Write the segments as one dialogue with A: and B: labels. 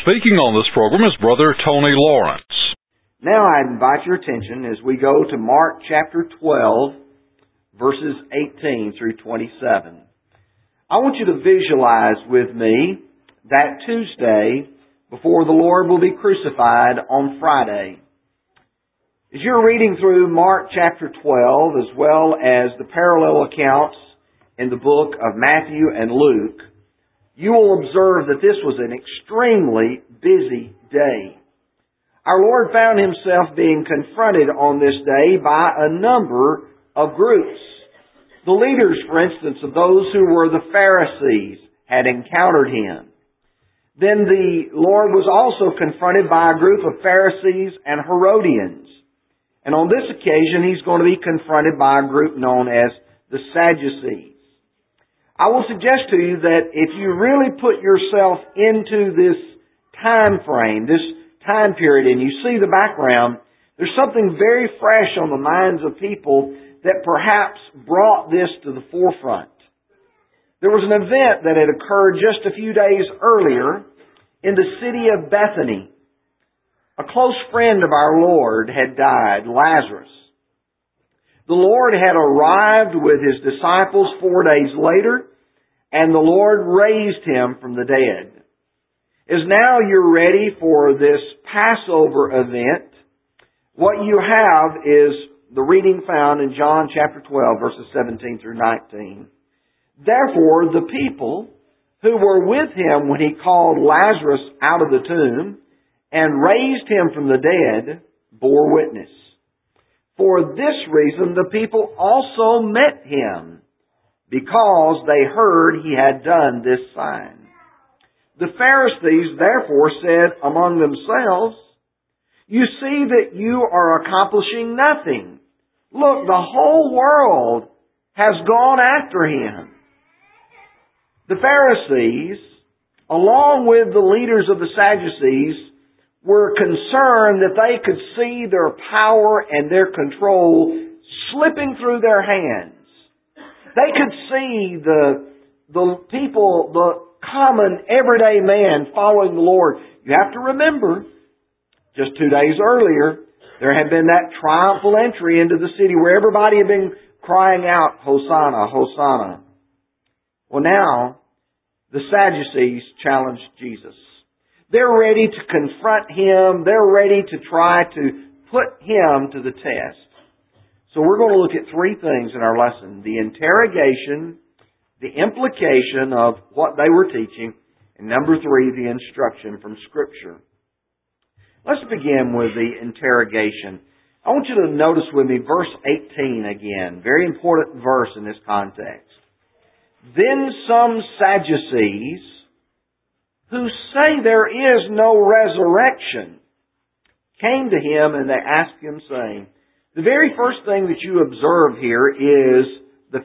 A: Speaking on this program is Brother Tony Lawrence.
B: Now I invite your attention as we go to Mark chapter 12, verses 18 through 27. I want you to visualize with me that Tuesday before the Lord will be crucified on Friday. As you're reading through Mark chapter 12, as well as the parallel accounts in the book of Matthew and Luke, you will observe that this was an extremely busy day. Our Lord found Himself being confronted on this day by a number of groups. The leaders, for instance, of those who were the Pharisees had encountered Him. Then the Lord was also confronted by a group of Pharisees and Herodians. And on this occasion, He's going to be confronted by a group known as the Sadducees. I will suggest to you that if you really put yourself into this time frame, this time period, and you see the background, there's something very fresh on the minds of people that perhaps brought this to the forefront. There was an event that had occurred just a few days earlier in the city of Bethany. A close friend of our Lord had died, Lazarus. The Lord had arrived with His disciples 4 days later, and the Lord raised Him from the dead. As now you're ready for this Passover event, what you have is the reading found in John chapter 12, verses 17 through 19. Therefore, the people who were with Him when He called Lazarus out of the tomb and raised him from the dead bore witness. For this reason, the people also met Him, because they heard He had done this sign. The Pharisees therefore said among themselves, "You see that you are accomplishing nothing. Look, the whole world has gone after Him." The Pharisees, along with the leaders of the Sadducees, were concerned that they could see their power and their control slipping through their hands. They could see the people, the common everyday man following the Lord. You have to remember, just 2 days earlier, there had been that triumphal entry into the city where everybody had been crying out, "Hosanna, Hosanna." Well, now, the Sadducees challenged Jesus. They're ready to confront Him. They're ready to try to put Him to the test. So we're going to look at three things in our lesson: the interrogation, the implication of what they were teaching, and number three, the instruction from Scripture. Let's begin with the interrogation. I want you to notice with me verse 18 again. Very important verse in this context. Then some Sadducees, who say there is no resurrection, came to Him and they asked Him, saying, the very first thing that you observe here is the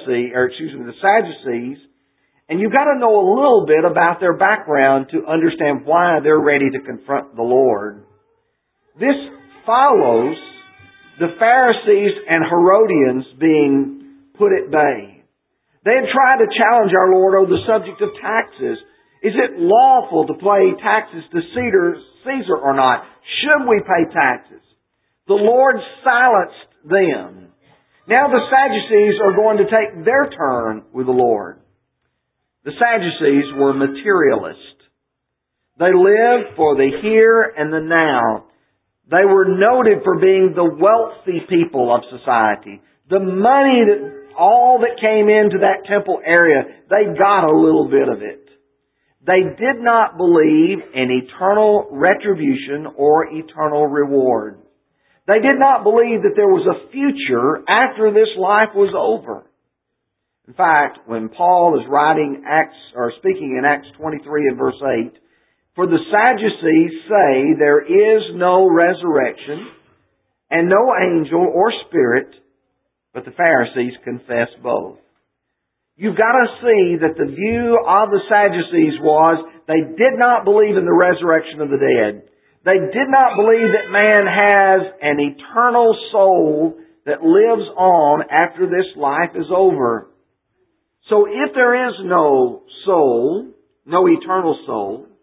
B: Sadducees, and you've got to know a little bit about their background to understand why they're ready to confront the Lord. This follows the Pharisees and Herodians being put at bay. They had tried to challenge our Lord over the subject of taxes. Is it lawful to pay taxes to Caesar or not? Should we pay taxes? The Lord silenced them. Now the Sadducees are going to take their turn with the Lord. The Sadducees were materialists. They lived for the here and the now. They were noted for being the wealthy people of society. The money, all that came into that temple area, they got a little bit of it. They did not believe in eternal retribution or eternal reward. They did not believe that there was a future after this life was over. In fact, when Paul is speaking in Acts 23 and verse 8, for the Sadducees say there is no resurrection and no angel or spirit, but the Pharisees confess both. You've got to see that the view of the Sadducees was they did not believe in the resurrection of the dead. They did not believe that man has an eternal soul that lives on after this life is over. So if there is no soul, no eternal soul,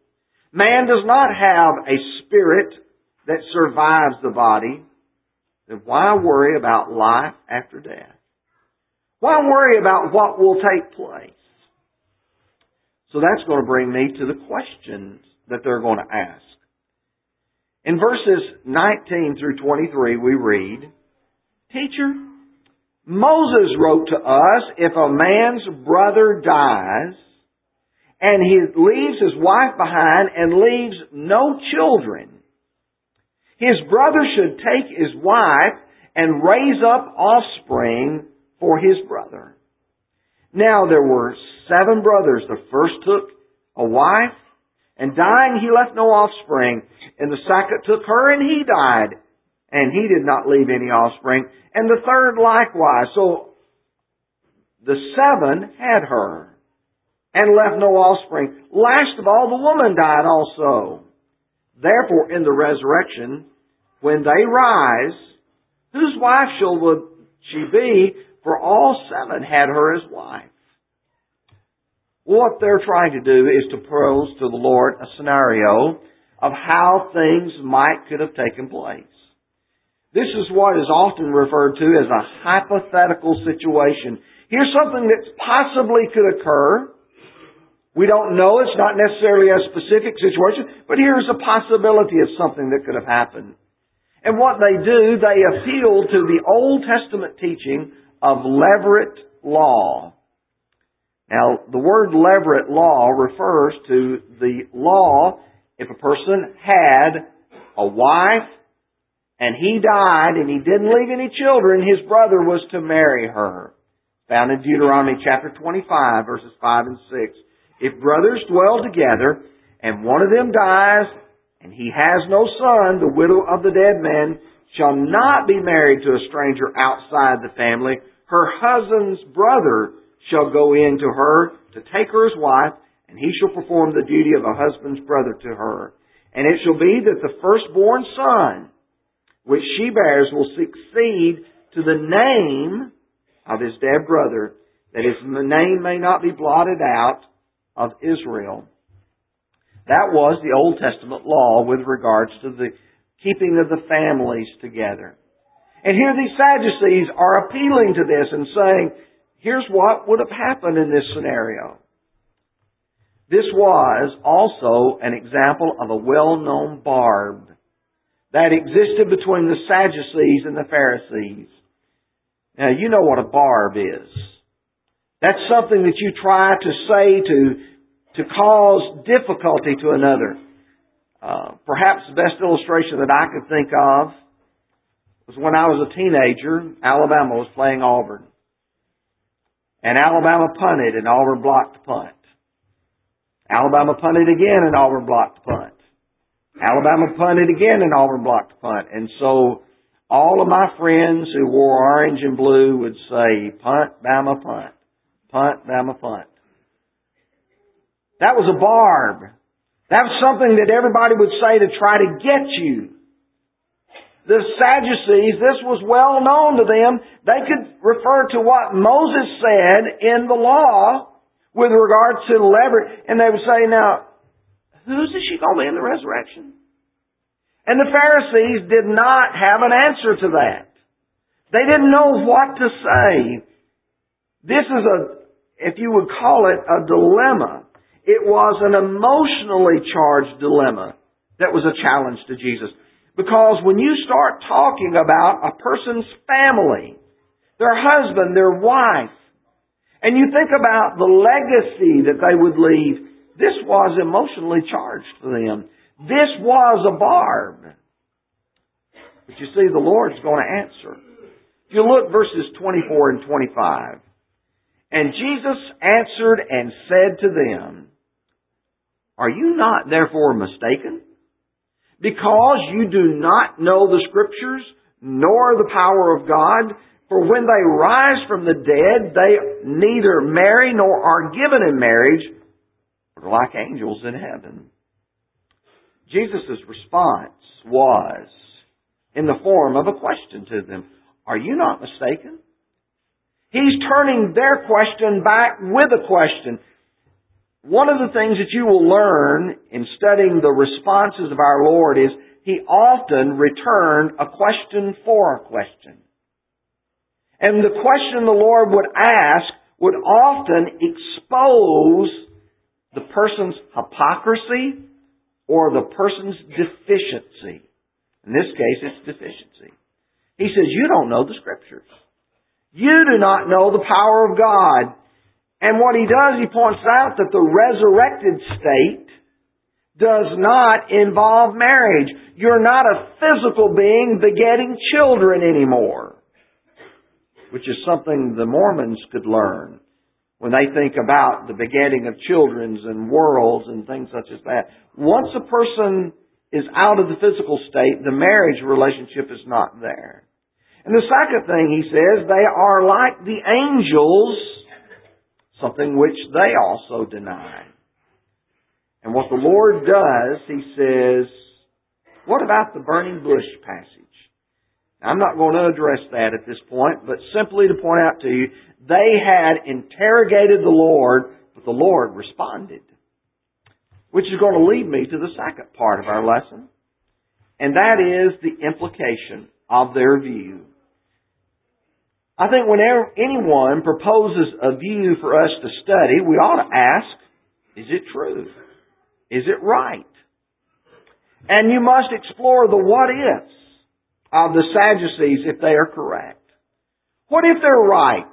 B: Man does not have a spirit that survives the body, then why worry about life after death? Why worry about what will take place? So that's going to bring me to the questions that they're going to ask. In verses 19 through 23 we read, Teacher, Moses wrote to us, if a man's brother dies, and he leaves his wife behind and leaves no children, his brother should take his wife and raise up offspring for his brother. Now there were 7 brothers. The first took a wife, and dying he left no offspring. And the second took her, and he died, and he did not leave any offspring. And the third likewise. So the 7 had her, and left no offspring. Last of all, the woman died also. Therefore, in the resurrection, when they rise, whose wife shall she be? For all 7 had her as wife. What they're trying to do is to pose to the Lord a scenario of how things could have taken place. This is what is often referred to as a hypothetical situation. Here's something that possibly could occur. We don't know. It's not necessarily a specific situation, but here's a possibility of something that could have happened. And what they do, they appeal to the Old Testament teaching of levirate law. Now, the word levirate law refers to the law if a person had a wife and he died and he didn't leave any children, his brother was to marry her. Found in Deuteronomy chapter 25, verses 5 and 6. If brothers dwell together and one of them dies and he has no son, the widow of the dead man shall not be married to a stranger outside the family. Her husband's brother shall go in to her to take her as wife, and he shall perform the duty of a husband's brother to her. And it shall be that the firstborn son which she bears will succeed to the name of his dead brother, that his name may not be blotted out of Israel. That was the Old Testament law with regards to the keeping of the families together. And here these Sadducees are appealing to this and saying, here's what would have happened in this scenario. This was also an example of a well-known barb that existed between the Sadducees and the Pharisees. Now, you know what a barb is. That's something that you try to say to cause difficulty to another. Perhaps the best illustration that I could think of was when I was a teenager, Alabama was playing Auburn. And Alabama punted and Auburn blocked the punt. Alabama punted again and Auburn blocked the punt. Alabama punted again and Auburn blocked the punt. And so all of my friends who wore orange and blue would say, punt, Bama, punt. Punt, Bama, punt. That was a barb. That was something that everybody would say to try to get you. The Sadducees, this was well known to them. They could refer to what Moses said in the law with regard to levirate. And they would say, now, whose is she going to be in the resurrection? And the Pharisees did not have an answer to that. They didn't know what to say. This is if you would call it, a dilemma. It was an emotionally charged dilemma that was a challenge to Jesus. Because when you start talking about a person's family, their husband, their wife, and you think about the legacy that they would leave, this was emotionally charged for them. This was a barb. But you see, the Lord's going to answer. If you look verses 24 and 25. And Jesus answered and said to them, are you not therefore mistaken? Because you do not know the Scriptures, nor the power of God. For when they rise from the dead, they neither marry nor are given in marriage, but are like angels in heaven. Jesus' response was in the form of a question to them. Are you not mistaken? He's turning their question back with a question. one of the things that you will learn in studying the responses of our Lord is He often returned a question for a question. And the question the Lord would ask would often expose the person's hypocrisy or the person's deficiency. In this case, it's deficiency. He says, you don't know the Scriptures. You do not know the power of God. And what He does, He points out that the resurrected state does not involve marriage. You're not a physical being begetting children anymore, which is something the Mormons could learn when they think about the begetting of children and worlds and things such as that. Once a person is out of the physical state, the marriage relationship is not there. And the second thing he says, they are like the angels, something which they also deny. And what the Lord does, He says, what about the burning bush passage? I'm not going to address that at this point, but simply to point out to you, they had interrogated the Lord, but the Lord responded. Which is going to lead me to the second part of our lesson, and that is the implication of their view. I think whenever anyone proposes a view for us to study, we ought to ask, is it true? Is it right? And you must explore the what-ifs of the Sadducees if they are correct. What if they're right?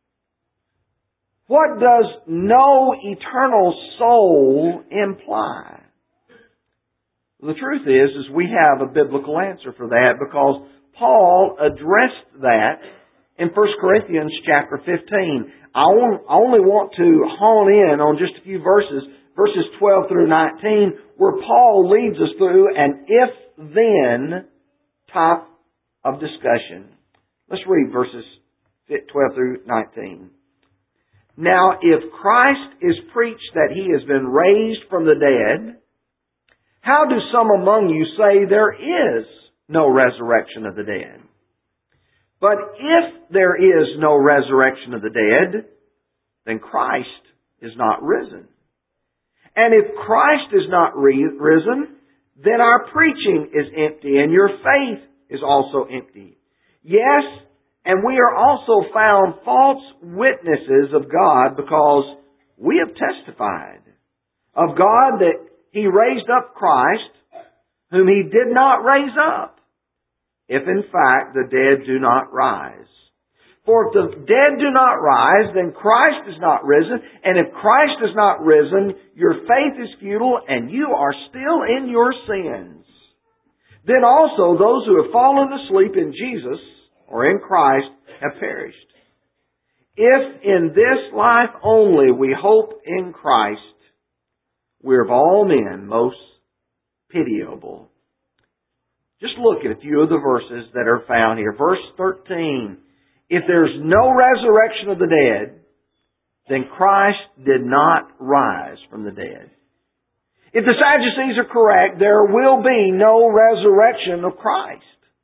B: What does no eternal soul imply? The truth is we have a biblical answer for that because Paul addressed that in 1 Corinthians chapter 15. I only want to hone in on just a few verses 12 through 19, where Paul leads us through an if-then type of discussion. Let's read verses 12 through 19. Now, if Christ is preached that He has been raised from the dead, how do some among you say there is no resurrection of the dead? But if there is no resurrection of the dead, then Christ is not risen. And if Christ is not risen, then our preaching is empty and your faith is also empty. Yes, and we are also found false witnesses of God because we have testified of God that He raised up Christ, whom He did not raise up, if in fact the dead do not rise. For if the dead do not rise, then Christ is not risen. And if Christ is not risen, your faith is futile and you are still in your sins. Then also those who have fallen asleep in Jesus or in Christ have perished. If in this life only we hope in Christ, we're of all men most pitiable. Just look at a few of the verses that are found here. Verse 13. If there's no resurrection of the dead, then Christ did not rise from the dead. If the Sadducees are correct, there will be no resurrection of Christ.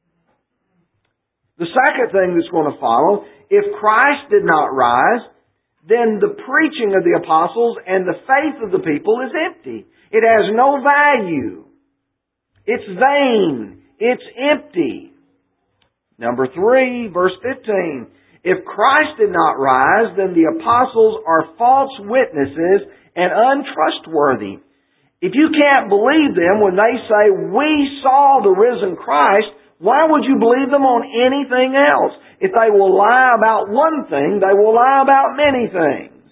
B: The second thing that's going to follow, if Christ did not rise, then the preaching of the apostles and the faith of the people is empty. It has no value. It's vain. It's empty. Number 3, verse 15. If Christ did not rise, then the apostles are false witnesses and untrustworthy. If you can't believe them when they say, we saw the risen Christ, why would you believe them on anything else? If they will lie about one thing, they will lie about many things.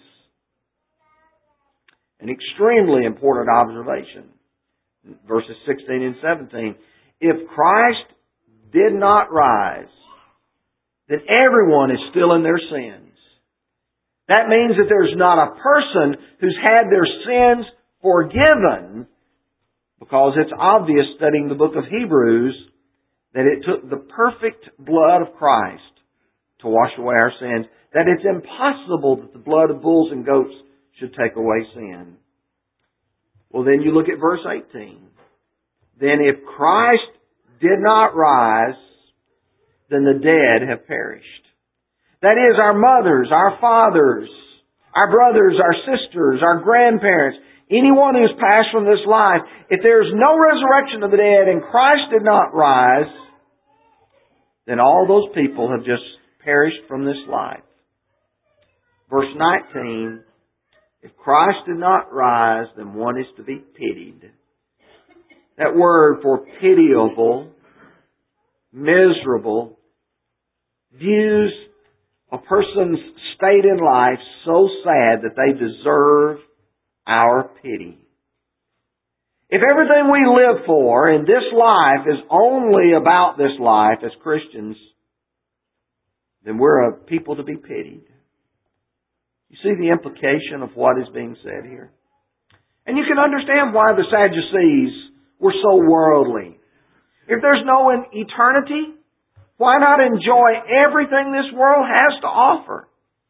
B: An extremely important observation. Verses 16 and 17. If Christ did not rise, then everyone is still in their sins. That means that there's not a person who's had their sins forgiven, because it's obvious studying the book of Hebrews that it took the perfect blood of Christ to wash away our sins, that it's impossible that the blood of bulls and goats should take away sin. Well, then you look at verse 18. Then if Christ did not rise, then the dead have perished. That is, our mothers, our fathers, our brothers, our sisters, our grandparents, anyone who's passed from this life, if there's no resurrection of the dead and Christ did not rise, then all those people have just perished from this life. Verse 19, if Christ did not rise, then one is to be pitied. That word for pitiable, miserable, views a person's state in life so sad that they deserve our pity. If everything we live for in this life is only about this life as Christians, then we're a people to be pitied. You see the implication of what is being said here? And you can understand why the Sadducees were so worldly. If there's no eternity, why not enjoy everything this world has to offer?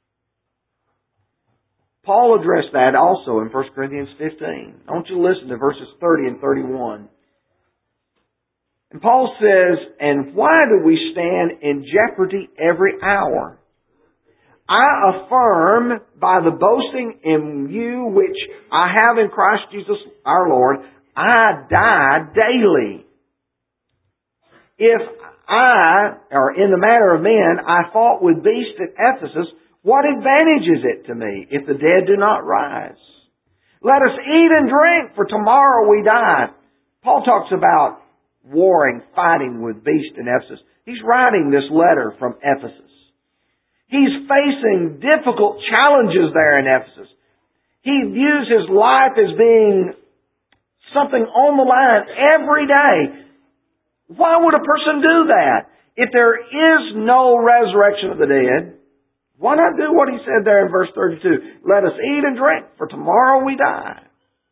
B: Paul addressed that also in 1 Corinthians 15. I want you to listen to verses 30 and 31. And Paul says, and why do we stand in jeopardy every hour? I affirm by the boasting in you which I have in Christ Jesus our Lord, I die daily. If or in the matter of men, I fought with beasts at Ephesus, what advantage is it to me if the dead do not rise? Let us eat and drink, for tomorrow we die. Paul talks about warring, fighting with beasts in Ephesus. He's writing this letter from Ephesus. He's facing difficult challenges there in Ephesus. He views his life as being something on the line every day. Why would a person do that? If there is no resurrection of the dead, why not do what he said there in verse 32? Let us eat and drink, for tomorrow we die.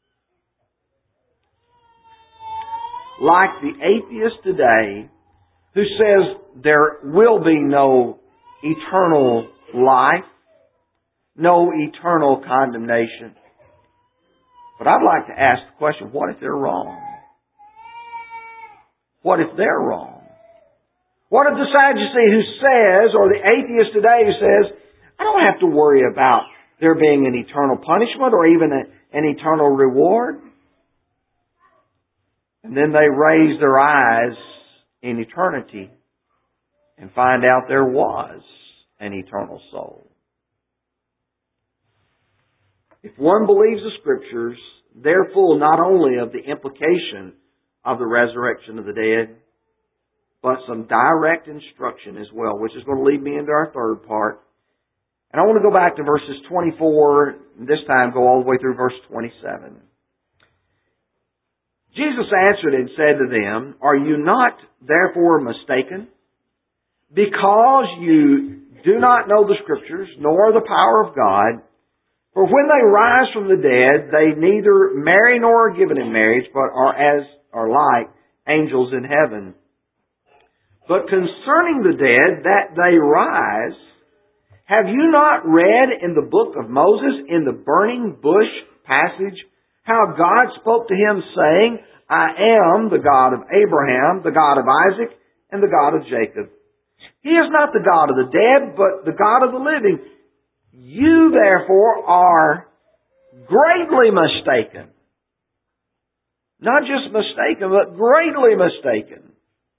B: Like the atheist today who says there will be no eternal life, no eternal condemnation. But I'd like to ask the question, what if they're wrong? What if they're wrong? What if the Sadducee who says, or the atheist today who says, I don't have to worry about there being an eternal punishment or even an eternal reward? And then they raise their eyes in eternity and find out there was an eternal soul. If one believes the Scriptures, they're full not only of the implication of the resurrection of the dead, but some direct instruction as well, which is going to lead me into our third part. And I want to go back to verses 24, and this time go all the way through verse 27. Jesus answered and said to them, are you not therefore mistaken? Because you do not know the Scriptures, nor the power of God. For when they rise from the dead, they neither marry nor are given in marriage, but are like angels in heaven. But concerning the dead, that they rise, have you not read in the book of Moses, in the burning bush passage, how God spoke to him, saying, I am the God of Abraham, the God of Isaac, and the God of Jacob. He is not the God of the dead, but the God of the living. You, therefore, are greatly mistaken. Not just mistaken, but greatly mistaken.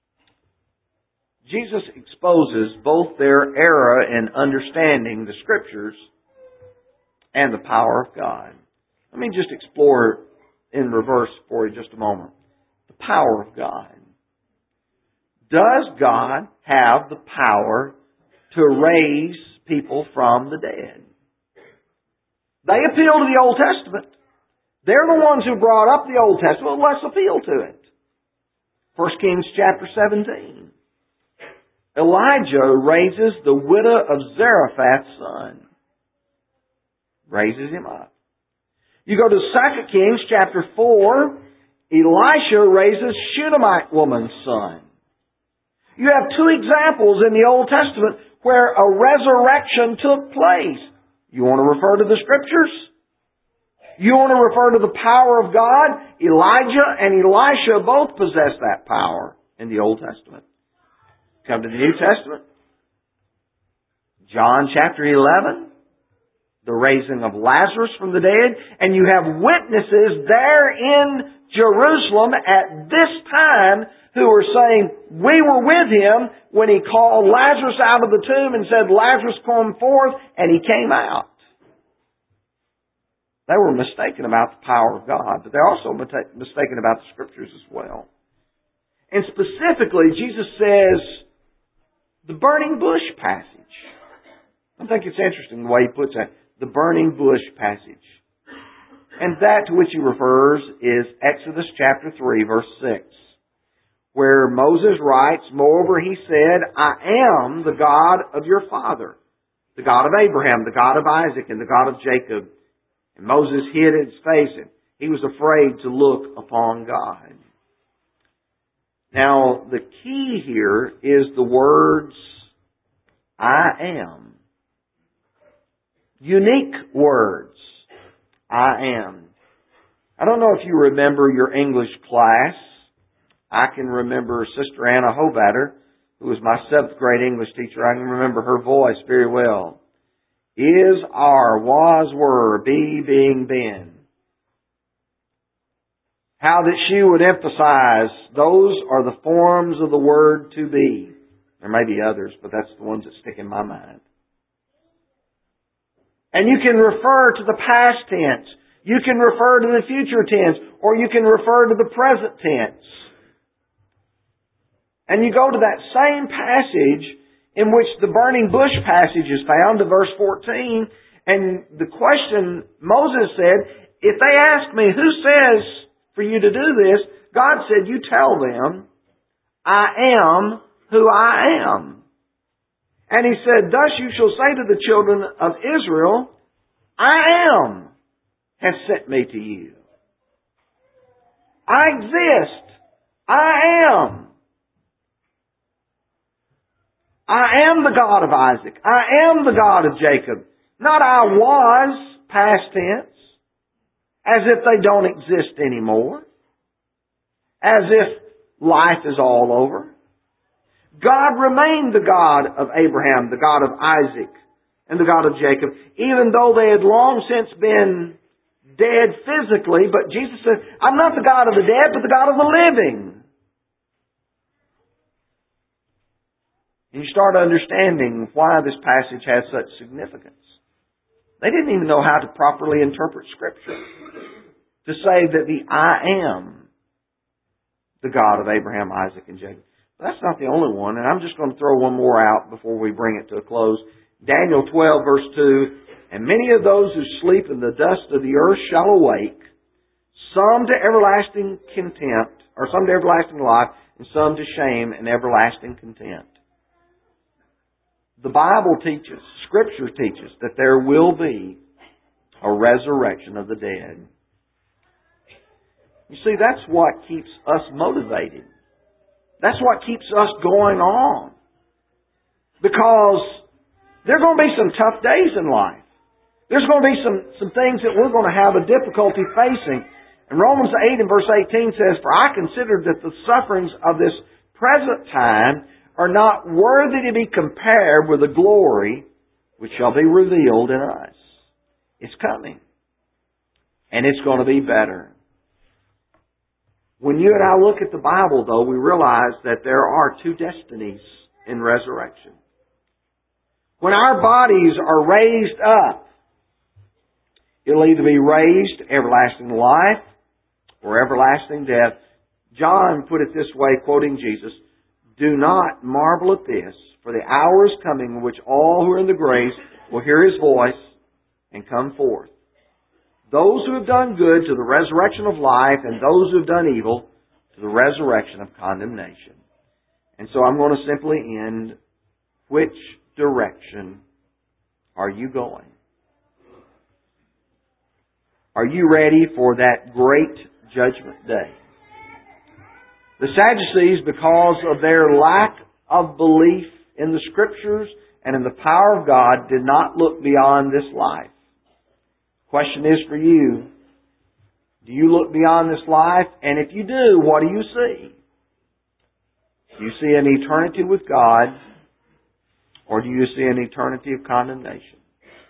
B: Jesus exposes both their error in understanding the Scriptures and the power of God. Let me just explore in reverse for you just a moment. The power of God. Does God have the power to raise people from the dead? They appeal to the Old Testament. They're the ones who brought up the Old Testament. Let's appeal to it. 1 Kings chapter 17. Elijah raises the widow of Zarephath's son. Raises him up. You go to 2 Kings chapter 4. Elisha raises Shunammite woman's son. You have two examples in the Old Testament where a resurrection took place. You want to refer to the Scriptures? You want to refer to the power of God? Elijah and Elisha both possess that power in the Old Testament. Come to the New Testament. John chapter 11. the raising of Lazarus from the dead, and you have witnesses there in Jerusalem at this time who are saying, we were with him when he called Lazarus out of the tomb and said, Lazarus, come forth, and he came out. They were mistaken about the power of God, but they're also mistaken about the Scriptures as well. And specifically, Jesus says, the burning bush passage. I think it's interesting the way he puts that. The burning bush passage. And that to which he refers is Exodus chapter 3, verse 6. Where Moses writes, moreover he said, I am the God of your father, the God of Abraham, the God of Isaac, and the God of Jacob. And Moses hid his face, and he was afraid to look upon God. Now, the key here is the words, I am. Unique words. I am. I don't know if you remember your English class. I can remember Sister Anna Hobatter, who was my 7th grade English teacher. I can remember her voice very well. Is, are, was, were, be, being, been. How that she would emphasize those are the forms of the word to be. There may be others, but that's the ones that stick in my mind. And you can refer to the past tense. You can refer to the future tense. Or you can refer to the present tense. And you go to that same passage in which the burning bush passage is found, to verse 14. And the question Moses said, if they ask me, who says for you to do this? God said, you tell them, I am who I am. And he said, thus you shall say to the children of Israel, I am has sent me to you. I exist. I am. I am the God of Isaac. I am the God of Jacob. Not I was, past tense, as if they don't exist anymore. As if life is all over. God remained the God of Abraham, the God of Isaac, and the God of Jacob, even though they had long since been dead physically. But Jesus said, I'm not the God of the dead, but the God of the living. And you start understanding why this passage has such significance. They didn't even know how to properly interpret Scripture. To say that the I am the God of Abraham, Isaac, and Jacob. But that's not the only one, and I'm just going to throw one more out before we bring it to a close. Daniel 12, verse 2, and many of those who sleep in the dust of the earth shall awake, some to everlasting contempt, or some to everlasting life, and some to shame and everlasting contempt. The Bible teaches, Scripture teaches, that there will be a resurrection of the dead. You see, that's what keeps us motivated. That's what keeps us going on. Because there are going to be some tough days in life. There's going to be some things that we're going to have a difficulty facing. And Romans 8 and verse 18 says, for I consider that the sufferings of this present time are not worthy to be compared with the glory which shall be revealed in us. It's coming. And it's going to be better. When you and I look at the Bible, though, we realize that there are two destinies in resurrection. When our bodies are raised up, it'll either be raised to everlasting life or everlasting death. John put it this way, quoting Jesus, do not marvel at this, for the hour is coming in which all who are in the graves will hear His voice and come forth. Those who have done good to the resurrection of life, and those who have done evil to the resurrection of condemnation. And so I'm going to simply end. Which direction are you going? Are you ready for that great judgment day? The Sadducees, because of their lack of belief in the Scriptures and in the power of God, did not look beyond this life. Question is for you, do you look beyond this life? And if you do, what do you see? Do you see an eternity with God, or do you see an eternity of condemnation?